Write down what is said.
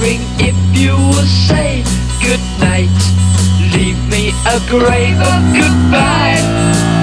wondering if you will say goodnight. Leave me a grave of goodbye.